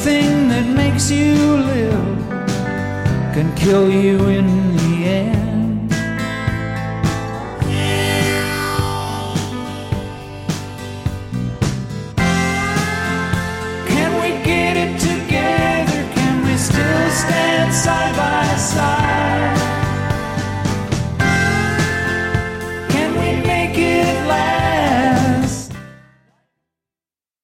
thing that makes you live can kill you in the